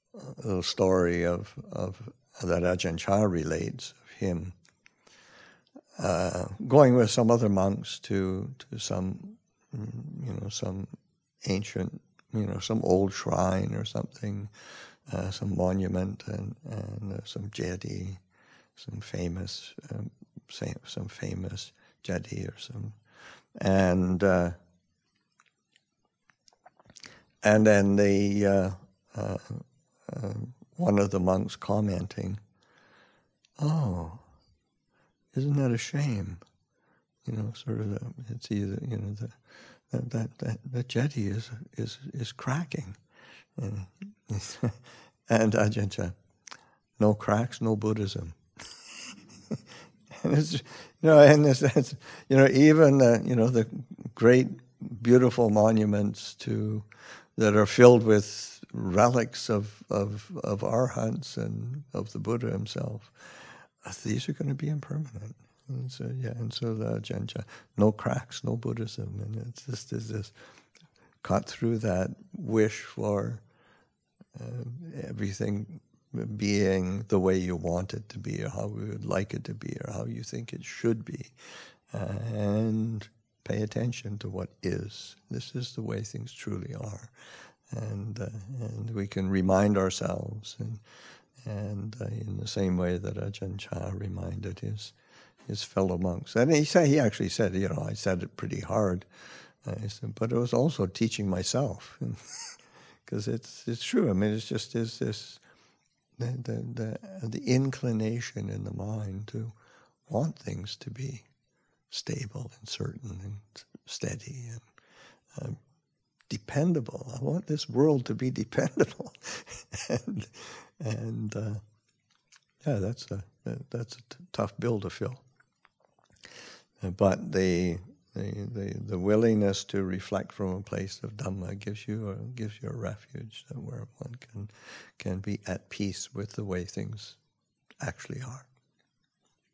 little story of that Ajahn Chah relates of him going with some other monks to some some ancient, some old shrine or something, some monument and some jeti, some famous jeti or some, and then the one of the monks commenting, "Oh, isn't that a shame?" Sort of it's either that jetty is cracking, and Ajahn Chah, no cracks, no Buddhism. And it's in the sense, even the great beautiful monuments that are filled with relics of arhants and of the Buddha himself, these are going to be impermanent. And so the Ajahn Chah, no cracks, no Buddhism, and it's just this cut through that wish for everything being the way you want it to be, or how we would like it to be, or how you think it should be, and pay attention to what is. This is the way things truly are, and we can remind ourselves, and in the same way that Ajahn Chah reminded his fellow monks. And he actually said, I said it pretty hard, but it was also teaching myself, because it's true. I mean, it's just this the inclination in the mind to want things to be stable and certain and steady and dependable. I want this world to be dependable, and that's a tough bill to fill. But the willingness to reflect from a place of Dhamma gives you a refuge where one can be at peace with the way things actually are.